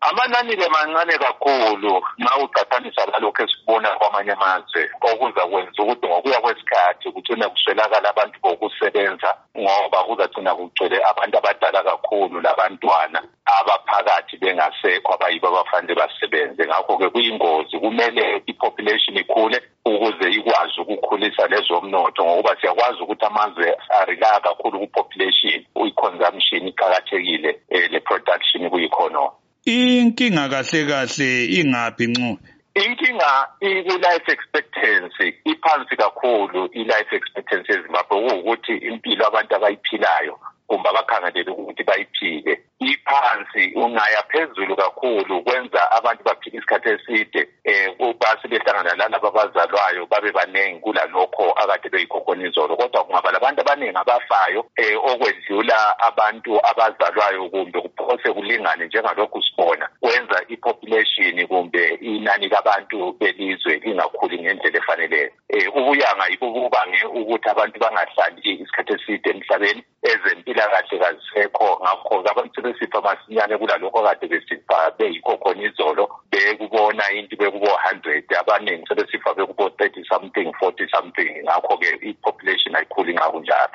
Amanani-ke mancane kakhulu nxa uqathanisa lalokho esikubona kwamanye amazwe okuzakwenza ukuthi ngokuya kwesikhathi kugcine kuswelakala abantu bokusebenza ngoba kuzagcina kugcwele abantu abadala kakhulu labantwana abaphakathi bengasekho abayibo abafanele basebenze. Ngakho-ke kuyingozi, kumele i-population ikhule ukuze ikwazi ukukhulisa lezomnotho, ngokuba siyakwazi ukuthi amazwe arely kakhulu ku-population, i-consumption iqakathekile, le-production ku-economy. Inkinga kahle ingaphi Ncube? Inkinga i-life expectancy iphansi kakhulu, i-life expectancy eZimbabwe ukuthi impilo abantu abayiphilayo kumbe abakhangelele ukuthi bayiphile iphansi, ungaya phezulu kakhulu kwenza abantu baphile isikhathi eside base behlangana lalabo abazalwayo babe baningi kulalokho akade beyikhokhona izolo. Kodwa kungaba labantu abaningi abafayo okwedlula abantu abazalwayo kumbe kuphose kulingane njengalokhu sibona, kwenza i-population kumbe inani labantu belizwe lingakhuli ngendlela efaneleyo. Ubuyanga yibo bubange ukuthi abantu bangahlali isikhathi eside emhlabeni, ezempilakahle kazisekho. Ngakho abantu sebesifa masinyane kulalokho kade besifa beyikhokhona izolo, bekubona into bekubo 100, abaningi sebesifa bekubo 30 something 40 something. Ngakho-ke i-population ayikhuli ngakunjalo.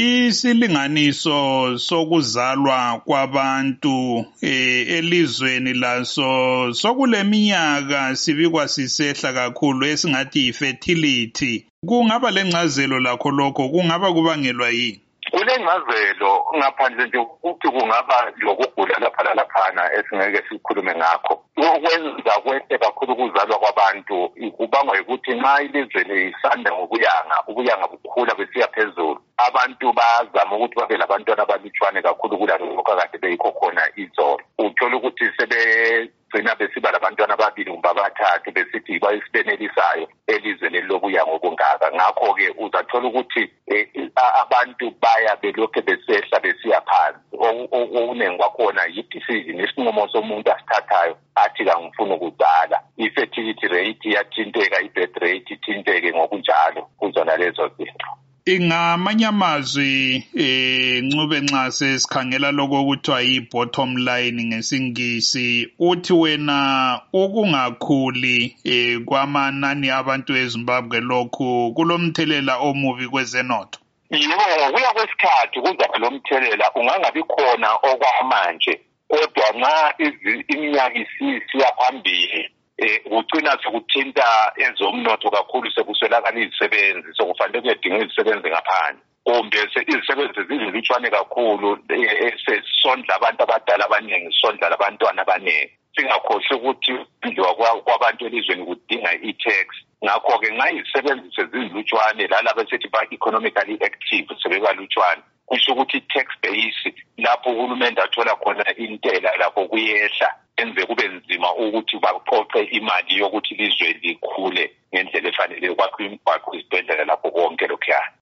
Isilinganiso sokuzalwa kwabantu elizweni laso sokuleminyaka sibikwa sisehla kakhulu esingathi fertility. Kungaba lencazelo lakho lokho, kungaba kubangelwa yini? Kulencazelo ngaphandle nje ukuthi kungaba lokugula lapha lalaphana esingeke sikhulume ngakho. Ukwenza kwehle kakhulu ukuzalwa kwabantu kubangwa ukuthi nxa ilizwe lisanda ubuyanga bukhula besiya phezulu, abantu bazama ukuthi babe labantwana abalutshwane kakhulu kulalokho akade beyikho khona izolo. Uthola ukuthi sebegcina besiba labantwana ababili kumbe abathathu besithi bayisibenelisayo elizweni lobuyanga obungaka. Ngakho-ke uzathola ukuthi abantu baya belokhe besehla besiya phansi. Okunengi kwakhona yi-decision, isinqumo somuntu asithathayo athi kangifuni ukuzala. I-fertility rate iyathinteka, i-birth rate ithinteke ngokunjalo kuzona lezo zinto. Ngamanye amazwi Ncube nxa sesikhangela lokho okuthiwa yi-bottom line ngesingisi, uthi wena ukungakhuli kwamanani abantu eZimbabwe lokhu kulomthelela omubi kwezenotho? Yebo, kuya kwesikhathi kuzaba lomthelela, ungangabi khona okwamanje, kodwa nxa iminyaka isiya phambili kugcina sekuthinta ezomnotho kakhulu, sekuswelakala izisebenzi, sokufanele kuyedinga izisebenzi ngaphandle, kumbe izisebenzi zizilutshwane kakhulu, sesondla abantu abadala abaningi, sondla labantwana abaningi. Singakhohlwa ukuthi ukudliwa kwabantu elizweni kudinga i-tax. Ngakho-ke nxa izisebenzi sezilutshwane lalabo esithi ba-economically active sebebalutshwane, kusho ukuthi i-tax base lapho uhulumende athola khona intela lapho kuyehla, enze kube nzima ukuthi baphoqe imali yokuthi ilizwe likhule ngendlela efanele, kwakho imigwaqo, izibhedlela lapho konke lokhuyana.